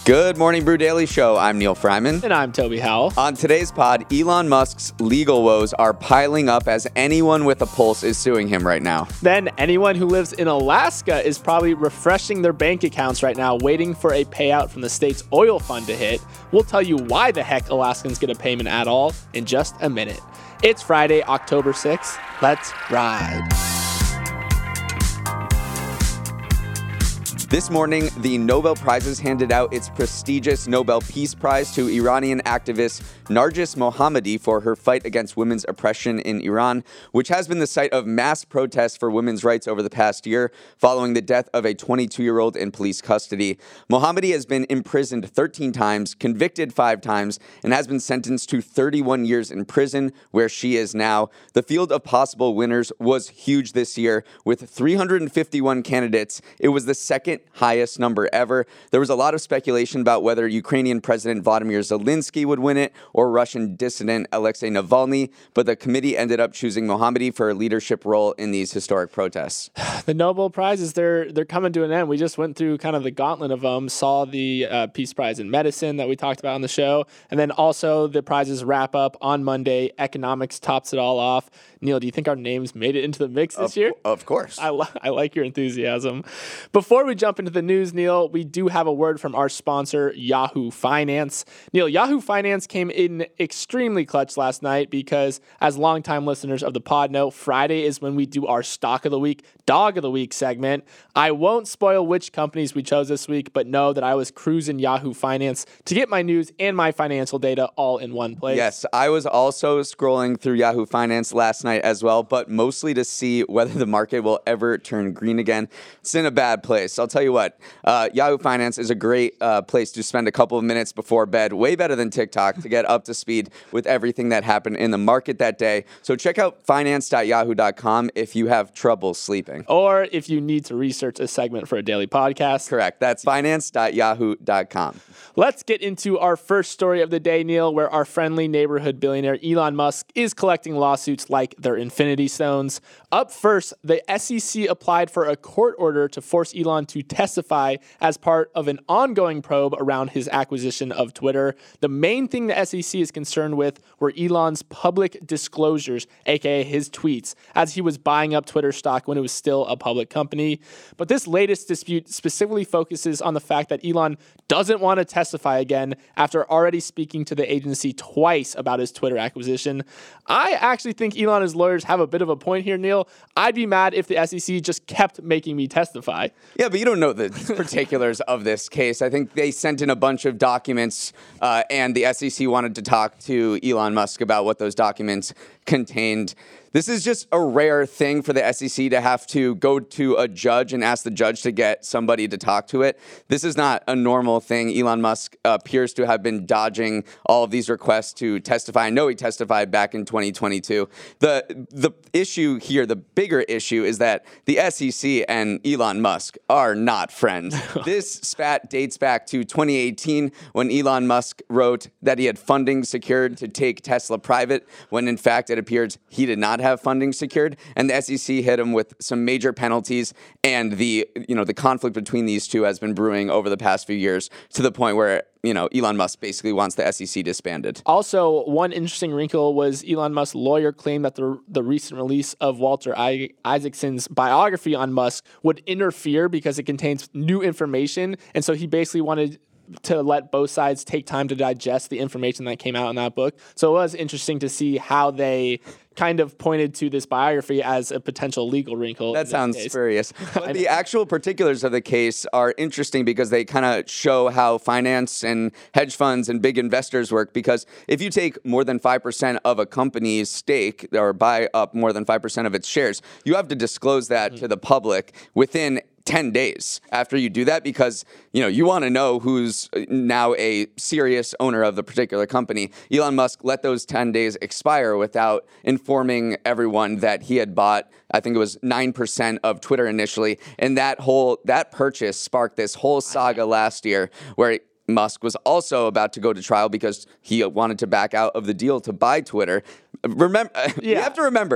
Good morning, Brew Daily Show. I'm Neil Fryman. And I'm Toby Howell. On today's pod, Elon Musk's legal woes are piling up as anyone with a pulse is suing him right now. Then anyone who lives in Alaska is probably refreshing their bank accounts right now, waiting for a payout from the state's oil fund to hit. We'll tell you why the heck Alaskans get a payment at all in just a minute. It's Friday, October 6th. Let's ride. This morning, the Nobel Prizes handed out its prestigious Nobel Peace Prize to Iranian activist Narges Mohammadi for her fight against women's oppression in Iran, which has been the site of mass protests for women's rights over the past year following the death of a 22-year-old in police custody. Mohammadi has been imprisoned 13 times, convicted 5 times, and has been sentenced to 31 years in prison, where she is now. The field of possible winners was huge this year. With 351 candidates, it was the second highest number ever. There was a lot of speculation about whether Ukrainian President Vladimir Zelensky would win it or Russian dissident Alexei Navalny, but the committee ended up choosing Mohammadi for a leadership role in these historic protests. The Nobel Prizes, they're coming to an end. We just went through kind of the gauntlet of them, saw the Peace Prize in Medicine that we talked about on the show, and then also the prizes wrap up on Monday. Economics tops it all off. Neil, do you think our names made it into the mix this year? Of course. I like your enthusiasm. Before we jump into the news, Neil, we do have a word from our sponsor, Yahoo Finance. Neil, Yahoo Finance came in extremely clutch last night because, as longtime listeners of the pod know, Friday is when we do our Stock of the Week, Dog of the Week segment. I won't spoil which companies we chose this week, but know that I was cruising Yahoo Finance to get my news and my financial data all in one place. Yes, I was also scrolling through Yahoo Finance last night as well, but mostly to see whether the market will ever turn green again. It's in a bad place. I'll tell you what, Yahoo Finance is a great place to spend a couple of minutes before bed, way better than TikTok, to get up to speed with everything that happened in the market that day. So check out finance.yahoo.com if you have trouble sleeping. Or if you need to research a segment for a daily podcast. Correct. That's finance.yahoo.com. Let's get into our first story of the day, Neil, where our friendly neighborhood billionaire Elon Musk is collecting lawsuits like their Infinity Stones. Up first, the SEC applied for a court order to force Elon to testify as part of an ongoing probe around his acquisition of Twitter. The main thing the SEC is concerned with were Elon's public disclosures, aka his tweets, as he was buying up Twitter stock when it was still a public company. But this latest dispute specifically focuses on the fact that Elon doesn't want to testify again after already speaking to the agency twice about his Twitter acquisition. I actually think Elon and his lawyers have a bit of a point here, Neil. I'd be mad if the SEC just kept making me testify. Yeah, but you don't know the particulars of this case. I think they sent in a bunch of documents and the SEC wanted to talk to Elon Musk about what those documents contained. This is just a rare thing for the SEC to have to go to a judge and ask the judge to get somebody to talk to it. This is not a normal thing. Elon Musk appears to have been dodging all of these requests to testify. I know he testified back in 2022. The issue here, the bigger issue, is that the SEC and Elon Musk are not friends. This spat dates back to 2018 when Elon Musk wrote that he had funding secured to take Tesla private, when in fact it appears he did not have funding secured, and the SEC hit him with some major penalties, and the conflict between these two has been brewing over the past few years to the point where Elon Musk basically wants the SEC disbanded. Also, one interesting wrinkle was Elon Musk's lawyer claimed that the recent release of Walter Isaacson's biography on Musk would interfere because it contains new information, and so he basically wanted to let both sides take time to digest the information that came out in that book. So it was interesting to see how they kind of pointed to this biography as a potential legal wrinkle. That sounds spurious. But the actual particulars of the case are interesting because they kind of show how finance and hedge funds and big investors work. Because if you take more than 5% of a company's stake or buy up more than 5% of its shares, you have to disclose that to the public within 10 days after you do that, because you want to know who's now a serious owner of the particular company. Elon Musk let those 10 days expire without informing everyone that he had bought, I think it was 9% of Twitter initially, and that purchase sparked this whole saga last year where Musk was also about to go to trial because he wanted to back out of the deal to buy Twitter. You have to remember,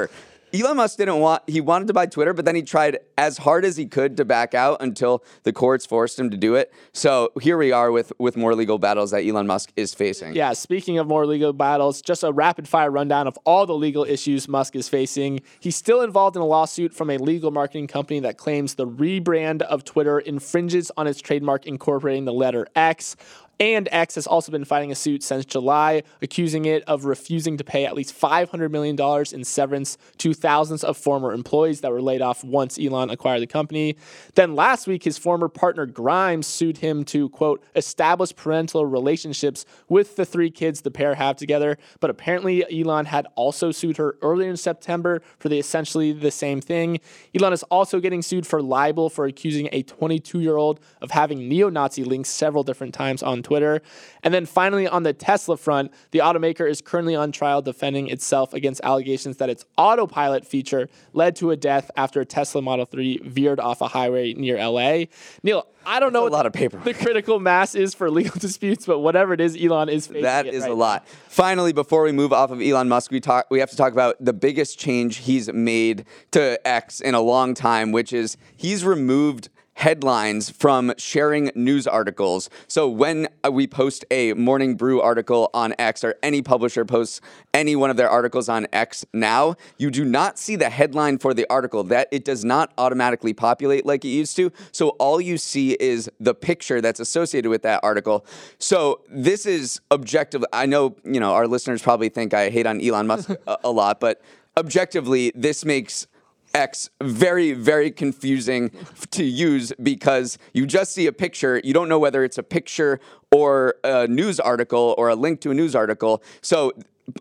Elon Musk he wanted to buy Twitter, but then he tried as hard as he could to back out until the courts forced him to do it. So here we are with more legal battles that Elon Musk is facing. Yeah, speaking of more legal battles, just a rapid fire rundown of all the legal issues Musk is facing. He's still involved in a lawsuit from a legal marketing company that claims the rebrand of Twitter infringes on its trademark incorporating the letter X. And X has also been fighting a suit since July, accusing it of refusing to pay at least $500 million in severance to thousands of former employees that were laid off once Elon acquired the company. Then last week, his former partner Grimes sued him to, quote, establish parental relationships with the 3 kids the pair have together. But apparently, Elon had also sued her earlier in September for essentially the same thing. Elon is also getting sued for libel for accusing a 22-year-old of having neo-Nazi links several different times on Twitter. And then finally, on the Tesla front, the automaker is currently on trial defending itself against allegations that its autopilot feature led to a death after a Tesla Model 3 veered off a highway near LA. Neil, I don't know what a lot of paper. The critical mass is for legal disputes, but whatever it is, Elon is facing That it is right a lot. now. Finally, before we move off of Elon Musk, we have to talk about the biggest change he's made to X in a long time, which is he's removed headlines from sharing news articles. So when we post a Morning Brew article on X, or any publisher posts any one of their articles on X now, you do not see the headline for the article. That it does not automatically populate like it used to. So all you see is the picture that's associated with that article. So this is objective. I know, our listeners probably think I hate on Elon Musk a lot, but objectively, this makes X very, very confusing to use because you just see a picture. You don't know whether it's a picture or a news article or a link to a news article. So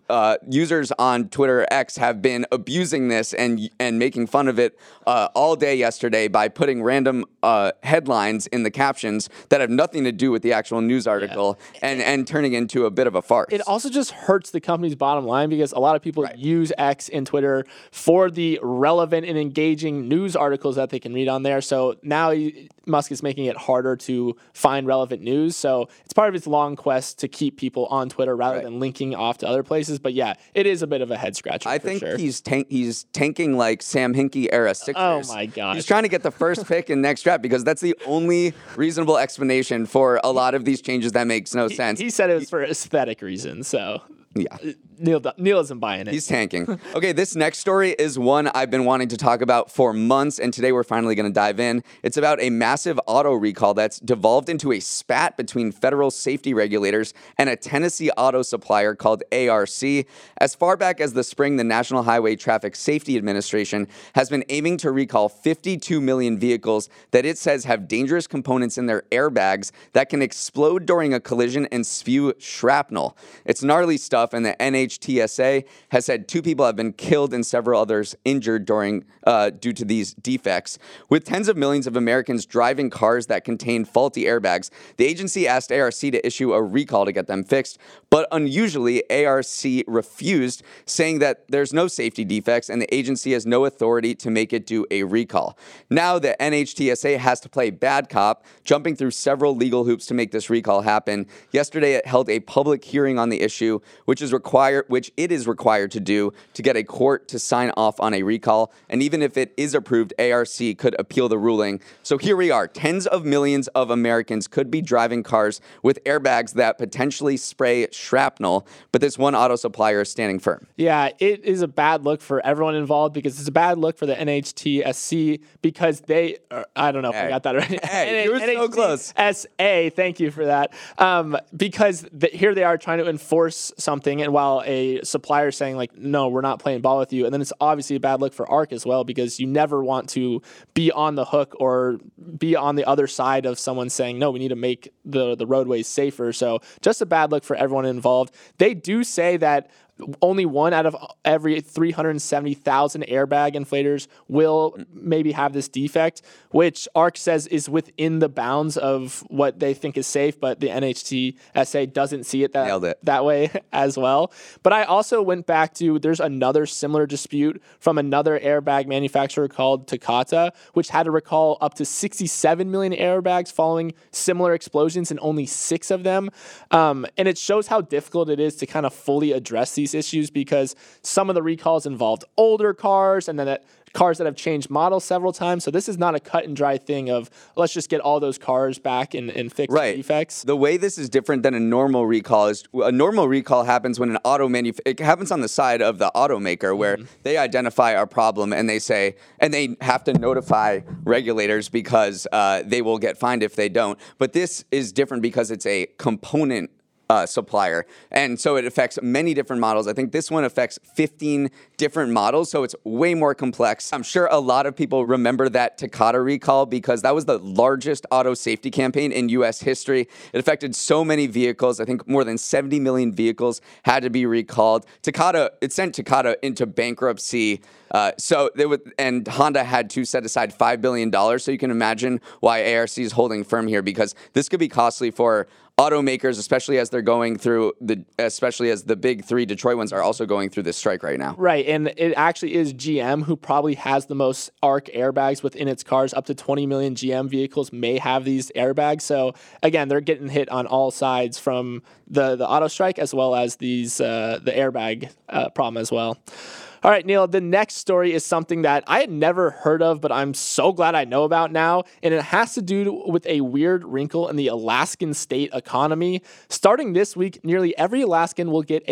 users on Twitter X have been abusing this and making fun of it all day yesterday by putting random headlines in the captions that have nothing to do with the actual news article and turning into a bit of a farce. It also just hurts the company's bottom line because a lot of people use X and Twitter for the relevant and engaging news articles that they can read on there. So now Musk is making it harder to find relevant news. So it's part of his long quest to keep people on Twitter rather than linking off to other places. But yeah, it is a bit of a head scratcher. I think he's tanking like Sam Hinkie era Sixers. Oh my God. He's trying to get the first pick in next draft because that's the only reasonable explanation for a lot of these changes that makes no sense. He said it was for aesthetic reasons. So yeah. Neil isn't buying it. He's tanking. Okay, this next story is one I've been wanting to talk about for months, and today we're finally going to dive in. It's about a massive auto recall that's devolved into a spat between federal safety regulators and a Tennessee auto supplier called ARC. As far back as the spring, the National Highway Traffic Safety Administration has been aiming to recall 52 million vehicles that it says have dangerous components in their airbags that can explode during a collision and spew shrapnel. It's gnarly stuff, and the NHTSA has said 2 people have been killed and several others injured due to these defects. With tens of millions of Americans driving cars that contain faulty airbags, the agency asked ARC to issue a recall to get them fixed, but unusually, ARC refused, saying that there's no safety defects and the agency has no authority to make it do a recall. Now the NHTSA has to play bad cop, jumping through several legal hoops to make this recall happen. Yesterday, it held a public hearing on the issue, which it is required to do to get a court to sign off on a recall. And even if it is approved, ARC could appeal the ruling. So here we are. Tens of millions of Americans could be driving cars with airbags that potentially spray shrapnel, but this one auto supplier is standing firm. Yeah, it is a bad look for everyone involved because it's a bad look for the NHTSC because I don't know if I got that right. Hey, you were so close. NHTSA, thank you for that. Because here they are trying to enforce something, and while a supplier is saying like, no, we're not playing ball with you, and then it's obviously a bad look for ARC as well because you never want to be on the hook or be on the other side of someone saying, no, we need to make the roadways safer. So just a bad look for everyone involved. They do say that only 1 out of every 370,000 airbag inflators will maybe have this defect, which ARC says is within the bounds of what they think is safe, but the NHTSA doesn't see it that way as well. But I also went back to, there's another similar dispute from another airbag manufacturer called Takata, which had to recall up to 67 million airbags following similar explosions and only 6 of them. And it shows how difficult it is to kind of fully address these these issues because some of the recalls involved older cars and then cars that have changed models several times. So this is not a cut and dry thing of let's just get all those cars back and fix the defects. The way this is different than a normal recall is a normal recall happens when it happens on the side of the automaker where they identify our problem and they say, and they have to notify regulators because they will get fined if they don't. But this is different because it's a component supplier. And so it affects many different models. I think this one affects 15 different models, so it's way more complex. I'm sure a lot of people remember that Takata recall because that was the largest auto safety campaign in U.S. history. It affected so many vehicles. I think more than 70 million vehicles had to be recalled. It sent Takata into bankruptcy. And Honda had to set aside $5 billion. So you can imagine why ARC is holding firm here because this could be costly for automakers, especially as the big three Detroit ones are also going through this strike right now. Right, and it actually is GM who probably has the most ARC airbags within its cars. Up to 20 million GM vehicles may have these airbags. So again, they're getting hit on all sides from the auto strike as well as the airbag problem as well. All right, Neil, the next story is something that I had never heard of, but I'm so glad I know about now, and it has to do with a weird wrinkle in the Alaskan state economy. Starting this week, nearly every Alaskan will get a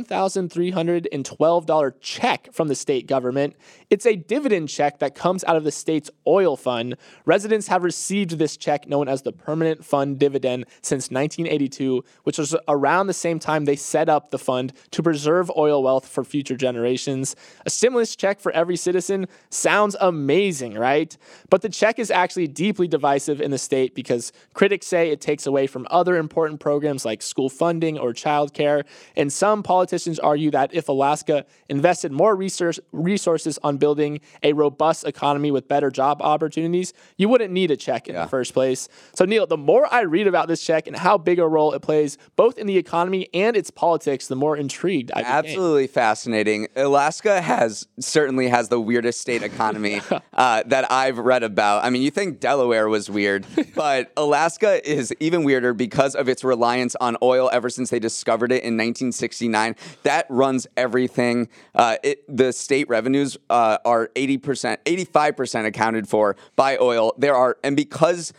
$1,312 check from the state government. It's a dividend check that comes out of the state's oil fund. Residents have received this check known as the Permanent Fund Dividend since 1982, which was around the same time they set up the fund to preserve oil wealth for future generations. A stimulus check for every citizen sounds amazing, right? But the check is actually deeply divisive in the state because critics say it takes away from other important programs like school funding or childcare. And some politicians argue that if Alaska invested more resources on building a robust economy with better job opportunities, you wouldn't need a check in the first place. So, Neil, the more I read about this check and how big a role it plays both in the economy and its politics, the more intrigued I became. Absolutely fascinating. Alaska certainly has the weirdest state economy that I've read about. I mean, you think Delaware was weird, but Alaska is even weirder because of its reliance on oil ever since they discovered it in 1969. That runs everything. The state revenues are 85% accounted for by oil. And because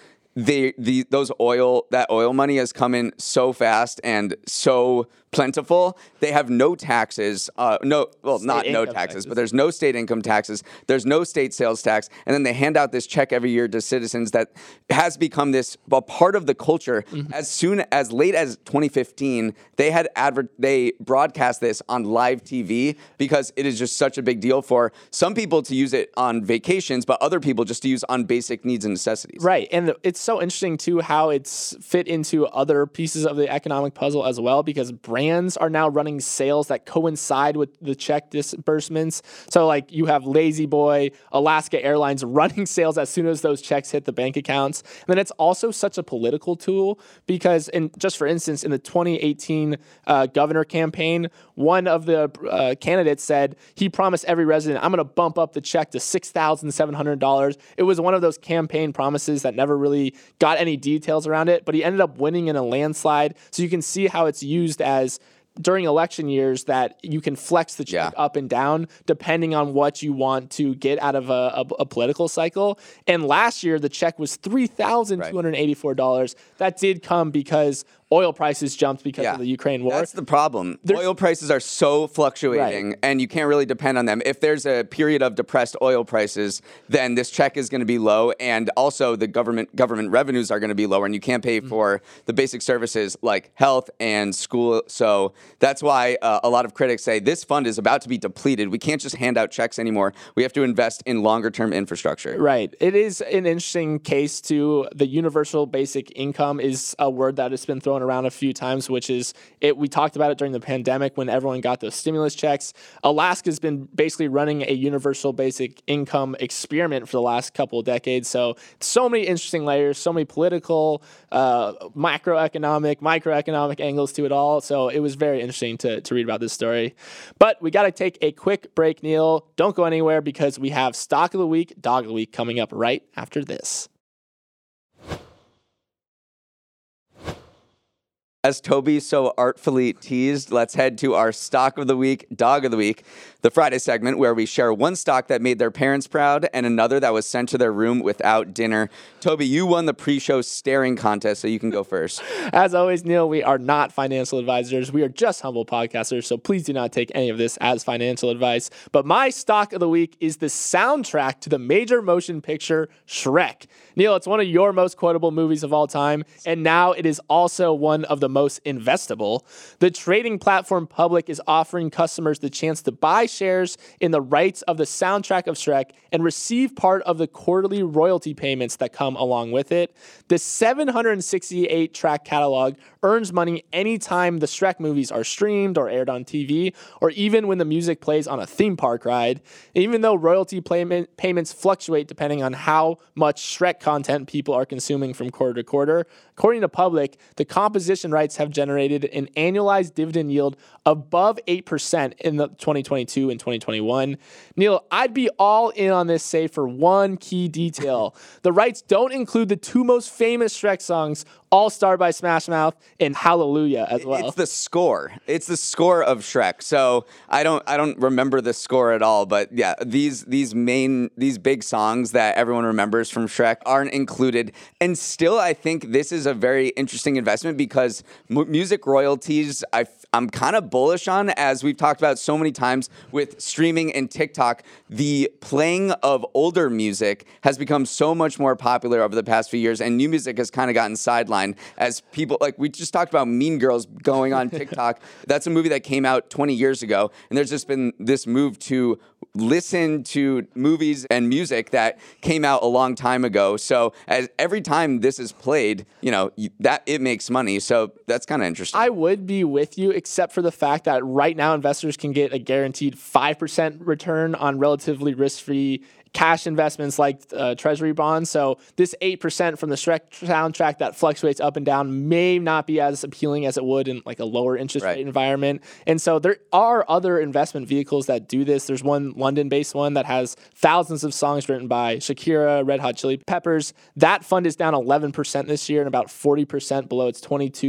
that oil money has come in so fast and so plentiful, they have no taxes. Not no taxes, but there's no state income taxes. There's no state sales tax. And then they hand out this check every year to citizens that has become a part of the culture. Mm-hmm. As late as 2015, they broadcast this on live TV because it is just such a big deal for some people to use it on vacations, but other people just to use on basic needs and necessities. Right. And it's so interesting, too, how it's fit into other pieces of the economic puzzle as well, because brands are now running sales that coincide with the check disbursements. So like you have Lazy Boy, Alaska Airlines running sales as soon as those checks hit the bank accounts. And then it's also such a political tool because just for instance, in the 2018 governor campaign, one of the candidates said he promised every resident, I'm going to bump up the check to $6,700. It was one of those campaign promises that never really got any details around it, but he ended up winning in a landslide. So you can see how it's used as during election years that you can flex the check up and down depending on what you want to get out of a political cycle. And last year, the check was $3,284. That did come because oil prices jumped because of the Ukraine war. That's the problem. Oil prices are so fluctuating, and you can't really depend on them. If there's a period of depressed oil prices, then this check is going to be low, and also the government revenues are going to be lower, and you can't pay for the basic services like health and school. So that's why a lot of critics say this fund is about to be depleted. We can't just hand out checks anymore. We have to invest in longer-term infrastructure. Right. It is an interesting case, too. The universal basic income is a word that has been thrown around a few times, which is we talked about it during the pandemic when everyone got those stimulus checks. Alaska's been basically running a universal basic income experiment for the last couple of decades. So many interesting layers, so many political, macroeconomic, microeconomic angles to it all. So it was very interesting to read about this story. But we got to take a quick break, Neil. Don't go anywhere because we have Stock of the Week, Dog of the Week coming up right after this. As Toby so artfully teased, let's head to our Stock of the Week, Dog of the Week, the Friday segment where we share one stock that made their parents proud and another that was sent to their room without dinner. Toby, you won the pre-show staring contest, so you can go first. As always, Neil, we are not financial advisors. We are just humble podcasters, so please do not take any of this as financial advice. But my stock of the week is the soundtrack to the major motion picture Shrek. Neil, it's one of your most quotable movies of all time, and now it is also one of the most investable. The trading platform Public is offering customers the chance to buy shares in the rights of the soundtrack of Shrek and receive part of the quarterly royalty payments that come along with it. The 768 track catalog earns money anytime the Shrek movies are streamed or aired on TV, or even when the music plays on a theme park ride. Even though royalty payments fluctuate depending on how much Shrek content people are consuming from quarter to quarter, according to Public, the composition rights have generated an annualized dividend yield above 8% in the 2022 and 2021. Neil, I'd be all in on this save for one key detail. The rights don't include the two most famous Shrek songs, All Star by Smash Mouth and Hallelujah as well. It's the score. It's the score of Shrek. So I don't remember the score at all, but yeah, these big songs that everyone remembers from Shrek aren't included. And still, I think this is a very interesting investment because music royalties, I'm kind of bullish on, as we've talked about so many times with streaming and TikTok. The playing of older music has become so much more popular over the past few years, and new music has kind of gotten sidelined as people, like we just talked about Mean Girls going on TikTok. That's a movie that came out 20 years ago, and there's just been this move to listen to movies and music that came out a long time ago. So as every time this is played, that it makes money. So that's kind of interesting. I would be with you, except for the fact that right now investors can get a guaranteed 5% return on relatively risk-free cash investments like treasury bonds. So this 8% from the Shrek soundtrack that fluctuates up and down may not be as appealing as it would in like a lower interest rate environment. And so there are other investment vehicles that do this. There's one London-based one that has thousands of songs written by Shakira, Red Hot Chili Peppers. That fund is down 11% this year and about 40% below its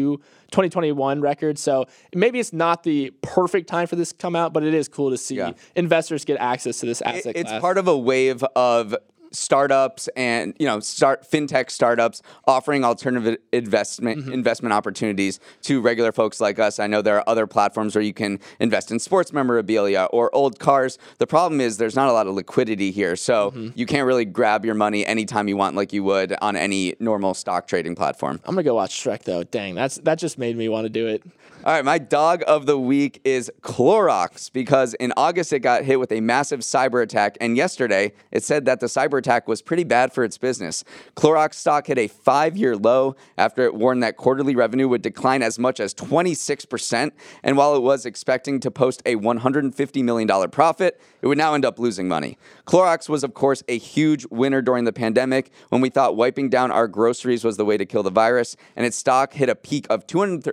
2021 record. So maybe it's not the perfect time for this to come out, but it is cool to see investors get access to this asset class. It's part of a wave of startups and fintech startups offering alternative investment opportunities to regular folks like us. I know there are other platforms where you can invest in sports memorabilia or old cars. The problem is there's not a lot of liquidity here, so you can't really grab your money anytime you want like you would on any normal stock trading platform. I'm gonna go watch Shrek though. Dang, that just made me want to do it. All right, my dog of the week is Clorox, because in August it got hit with a massive cyber attack, and yesterday it said that the cyber attack was pretty bad for its business. Clorox stock hit a 5-year low after it warned that quarterly revenue would decline as much as 26%, and while it was expecting to post a $150 million profit, it would now end up losing money. Clorox was, of course, a huge winner during the pandemic when we thought wiping down our groceries was the way to kill the virus, and its stock hit a peak of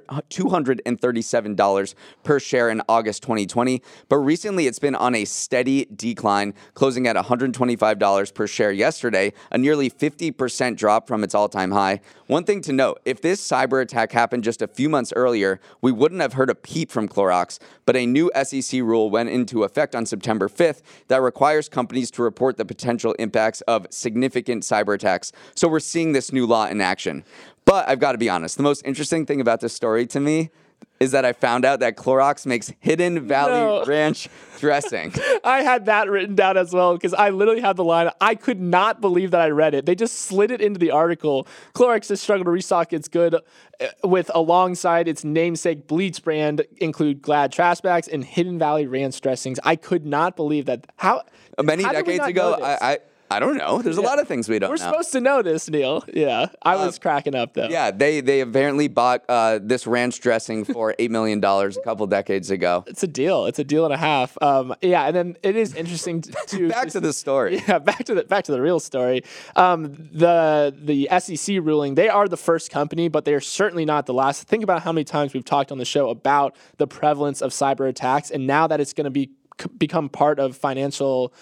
$237 per share in August 2020, but recently it's been on a steady decline, closing at $125 per share yesterday, a nearly 50% drop from its all-time high. One thing to note, if this cyber attack happened just a few months earlier, we wouldn't have heard a peep from Clorox, but a new SEC rule went into effect on September 5th that requires companies to report the potential impacts of significant cyber attacks. So we're seeing this new law in action. But I've got to be honest, the most interesting thing about this story to me is that I found out that Clorox makes Hidden Valley Ranch dressing. I had that written down as well because I literally had the line. I could not believe that I read it. They just slid it into the article. Clorox has struggled to restock its good with alongside its namesake Bleach brand include Glad trash bags and Hidden Valley Ranch dressings. I could not believe that. Many decades ago, I don't know. There's a lot of things we don't know. We're supposed to know this, Neil. Yeah. I was cracking up, though. Yeah, they apparently bought this ranch dressing for $8 million a couple decades ago. It's a deal. It's a deal and a half. Yeah, and then it is interesting to back to the story. Yeah, back to the real story. The SEC ruling, they are the first company, but they are certainly not the last. Think about how many times we've talked on the show about the prevalence of cyber attacks, and now that it's going to be become part of financial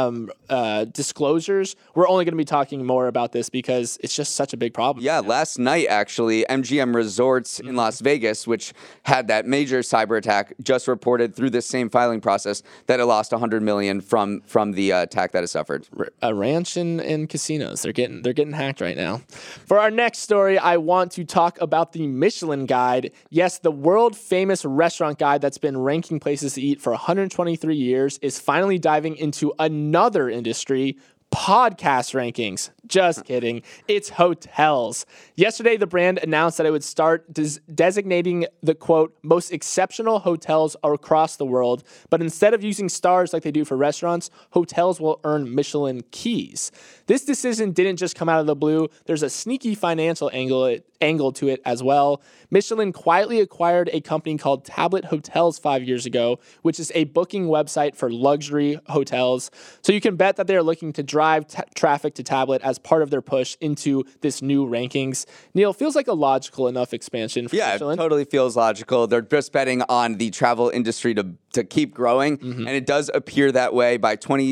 disclosures, we're only going to be talking more about this because it's just such a big problem. Yeah, last night, actually, MGM Resorts in Las Vegas, which had that major cyber attack, just reported through this same filing process that it lost $100 million from the attack that it suffered. A ranch and casinos, they're getting hacked right now. For our next story, I want to talk about the Michelin Guide. Yes, the world famous restaurant guide that's been ranking places to eat for 123 years is finally diving into another industry, podcast rankings. Just kidding. It's hotels. Yesterday, the brand announced that it would start designating the, quote, most exceptional hotels across the world. But instead of using stars like they do for restaurants, hotels will earn Michelin keys. This decision didn't just come out of the blue. There's a sneaky financial angle to it as well. Michelin quietly acquired a company called Tablet Hotels 5 years ago, which is a booking website for luxury hotels. So you can bet that they're looking to drive traffic to Tablet as part of their push into this new rankings. Neil, feels like a logical enough expansion for Michelin. Yeah, it totally feels logical. They're just betting on the travel industry to keep growing, and it does appear that way. By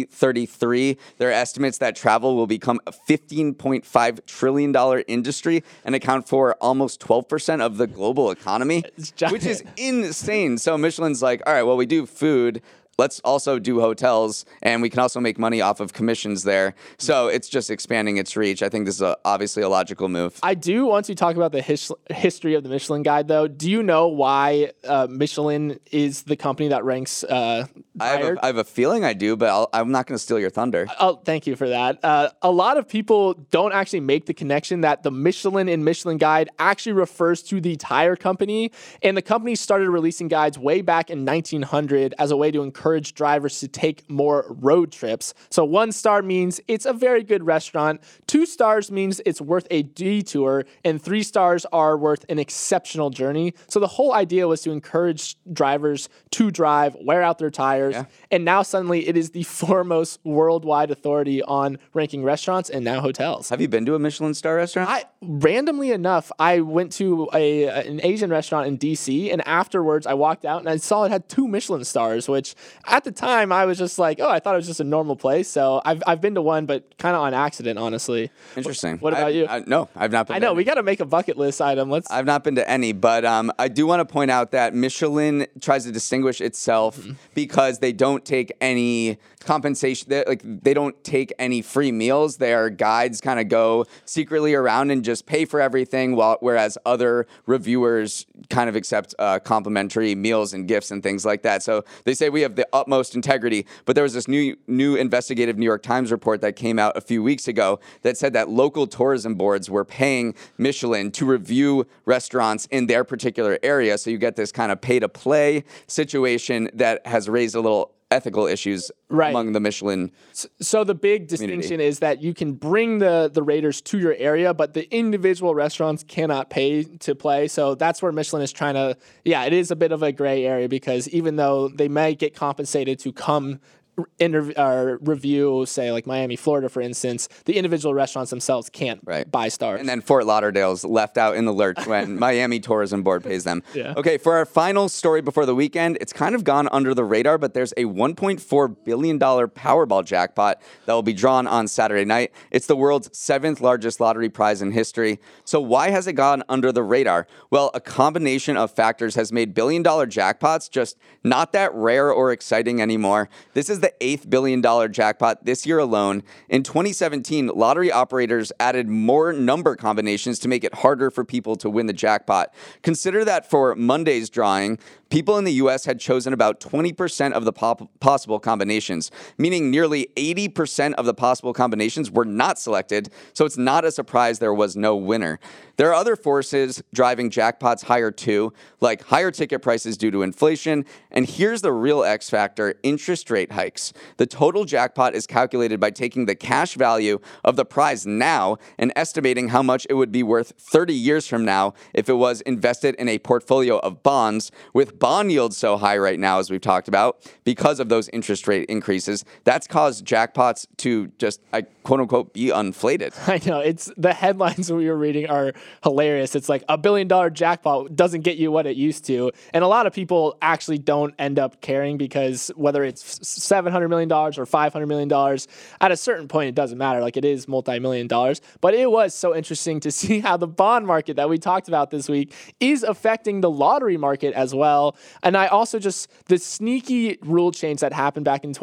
2033, there are estimates that travel will become a $15.5 trillion industry and account for almost 12% of the global economy, which is insane. So Michelin's like, all right, well, we do food. Let's also do hotels, and we can also make money off of commissions there. So it's just expanding its reach. I think this is obviously a logical move. I do want to talk about the history of the Michelin Guide, though. Do you know why Michelin is the company that ranks I have a feeling I do, but I'm not going to steal your thunder. Oh, thank you for that. A lot of people don't actually make the connection that the Michelin in Michelin Guide actually refers to the tire company, and the company started releasing guides way back in 1900 as a way to encourage drivers to take more road trips. So 1 star means it's a very good restaurant, 2 stars means it's worth a detour, and 3 stars are worth an exceptional journey. So the whole idea was to encourage drivers to drive, wear out their tires, and now suddenly it is the foremost worldwide authority on ranking restaurants and now hotels. Have you been to a Michelin star restaurant? Randomly enough, I went to an Asian restaurant in DC, and afterwards I walked out and I saw it had 2 Michelin stars, which at the time I was just like, oh, I thought it was just a normal place. So I've been to one, but kind of on accident, honestly. Interesting. What about you? No, I've not been. I know, we got to make a bucket list item. I've not been to any, but I do want to point out that Michelin tries to distinguish itself because they don't take any compensation. They don't take any free meals. Their guides kind of go secretly around and just pay for everything, whereas other reviewers kind of accept complimentary meals and gifts and things like that. So they say we have the utmost integrity. But there was this new investigative New York Times report that came out a few weeks ago that said that local tourism boards were paying Michelin to review restaurants in their particular area. So you get this kind of pay-to-play situation that has raised a little ethical issues among the Michelin So the big distinction is that you can bring the raters to your area, but the individual restaurants cannot pay to play. So that's where Michelin is trying to, it is a bit of a gray area because even though they might get compensated to come review, say like Miami, Florida, for instance, the individual restaurants themselves can't buy stars. And then Fort Lauderdale's left out in the lurch when Miami Tourism Board pays them. Okay, for our final story before the weekend, it's kind of gone under the radar, but there's a $1.4 billion Powerball jackpot that will be drawn on Saturday night. It's the world's 7th largest lottery prize in history. So why has it gone under the radar? Well, a combination of factors has made billion-dollar jackpots just not that rare or exciting anymore. This is the 8th billion-dollar jackpot this year alone. In 2017, lottery operators added more number combinations to make it harder for people to win the jackpot. Consider that for Monday's drawing, people in the U.S. had chosen about 20% of the possible combinations, meaning nearly 80% of the possible combinations were not selected, so it's not a surprise there was no winner. There are other forces driving jackpots higher too, like higher ticket prices due to inflation, and here's the real X factor, interest rate hikes. The total jackpot is calculated by taking the cash value of the prize now and estimating how much it would be worth 30 years from now if it was invested in a portfolio of bonds. With bond yields so high right now, as we've talked about, because of those interest rate increases, that's caused jackpots to just, quote unquote, be inflated. I know, it's the headlines we were reading are hilarious. It's like $1 billion jackpot doesn't get you what it used to. And a lot of people actually don't end up caring because whether it's $700 million or $500 million, at a certain point, it doesn't matter. Like, it is multi-million dollars. But it was so interesting to see how the bond market that we talked about this week is affecting the lottery market as well. And I also just, the sneaky rule change that happened back in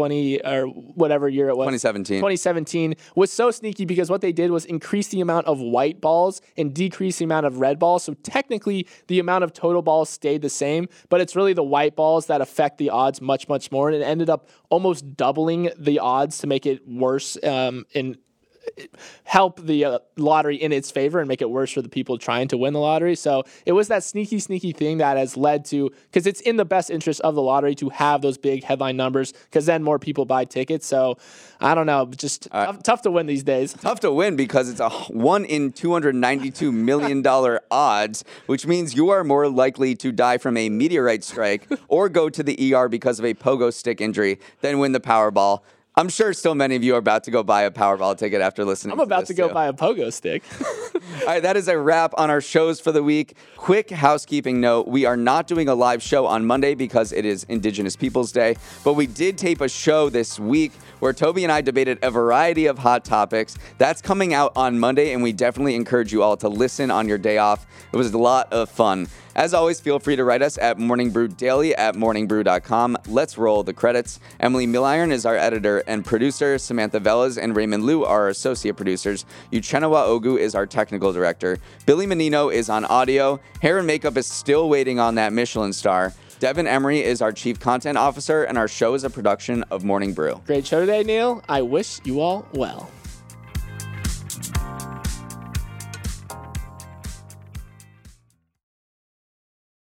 2017 was so sneaky because what they did was increase the amount of white balls and decrease the amount of red balls. So technically the amount of total balls stayed the same, but it's really the white balls that affect the odds much, much more. And it ended up almost doubling the odds to make it worse in help the lottery in its favor and make it worse for the people trying to win the lottery. So it was that sneaky thing that has led to, because it's in the best interest of the lottery to have those big headline numbers, because then more people buy tickets. So I don't know, just tough to win these days. Tough to win because it's a 1 in $292 million odds, which means you are more likely to die from a meteorite strike or go to the ER because of a pogo stick injury than win the Powerball. I'm sure still many of you are about to go buy a Powerball ticket after listening. I'm about to go buy a pogo stick. All right, that is a wrap on our shows for the week. Quick housekeeping note, we are not doing a live show on Monday because it is Indigenous Peoples Day, but we did tape a show this week where Toby and I debated a variety of hot topics. That's coming out on Monday, and we definitely encourage you all to listen on your day off. It was a lot of fun. As always, feel free to write us at morningbrew@morningbrew.com. Let's roll the credits. Emily Milliron is our editor and producer. Samantha Velez and Raymond Liu are our associate producers. Uchenna Ogu is our technical director. Billy Menino is on audio. Hair and makeup is still waiting on that Michelin star. Devin Emery is our chief content officer, and our show is a production of Morning Brew. Great show today, Neil. I wish you all well.